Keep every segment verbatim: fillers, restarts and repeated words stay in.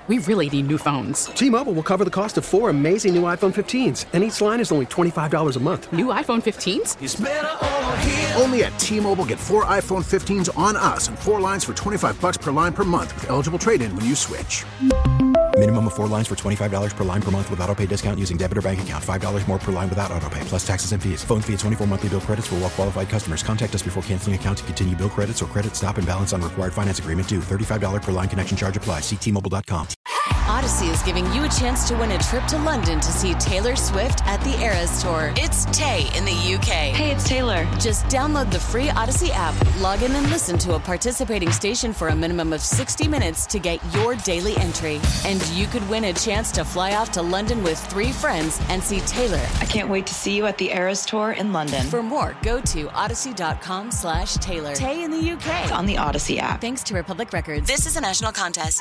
We really need new phones. T-Mobile will cover the cost of four amazing new iPhone fifteens, and each line is only twenty-five dollars a month. New iPhone fifteens? It's better over here. Only at T-Mobile, get four iPhone fifteens on us and four lines for twenty-five dollars per line per month with eligible trade-in when you switch. Minimum of four lines for twenty-five dollars per line per month with autopay discount using debit or bank account. five dollars more per line without autopay, plus taxes and fees. Phone fee at twenty-four monthly bill credits for well-qualified customers. Contact us before canceling account to continue bill credits or credit stop and balance on required finance agreement due. thirty-five dollars per line connection charge applies. See T Mobile dot com. Odyssey is giving you a chance to win a trip to London to see Taylor Swift at the Eras Tour. It's Tay in the U K. Hey, it's Taylor. Just download the free Odyssey app, log in and listen to a participating station for a minimum of sixty minutes to get your daily entry. And you could win a chance to fly off to London with three friends and see Taylor. I can't wait to see you at the Eras Tour in London. For more, go to odyssey.com slash Taylor. Tay in the U K. It's on the Odyssey app. Thanks to Republic Records. This is a national contest.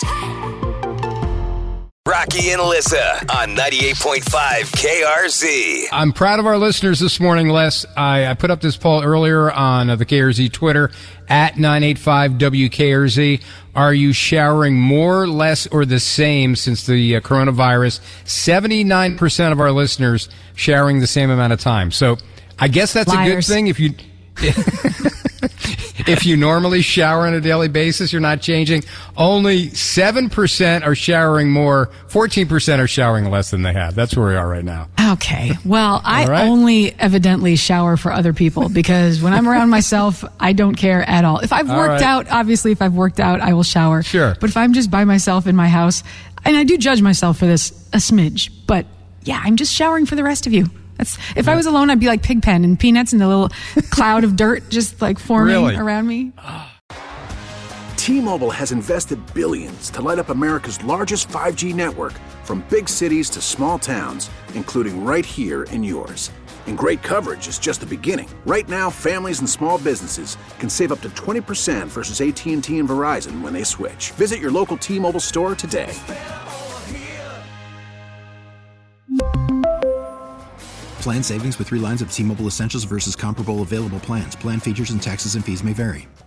Rocky and Alyssa on ninety-eight point five K R Z. I'm proud of our listeners this morning, Les. I, I put up this poll earlier on uh, the K R Z Twitter at nine eighty-five W K R Z. Are you showering more, less, or the same since the uh, coronavirus? seventy-nine percent of our listeners showering the same amount of time. So I guess that's Liars. a good thing if you... If you normally shower on a daily basis, you're not changing. Only seven percent are showering more. fourteen percent are showering less than they have. That's where we are right now. Okay. Well, I right. only evidently shower for other people because when I'm around myself, I don't care at all. If I've All worked right. out, obviously, if I've worked out, I will shower. Sure. But if I'm just by myself in my house, and I do judge myself for this a smidge, but yeah, I'm just showering for the rest of you. That's, if yeah. I was alone, I'd be like Pigpen and Peanuts and the little cloud of dirt just like forming really? around me. T-Mobile has invested billions to light up America's largest five G network, from big cities to small towns, including right here in yours. And great coverage is just the beginning. Right now, families and small businesses can save up to twenty percent versus A T and T and Verizon when they switch. Visit your local T-Mobile store today. Plan savings with three lines of T-Mobile Essentials versus comparable available plans. Plan features and taxes and fees may vary.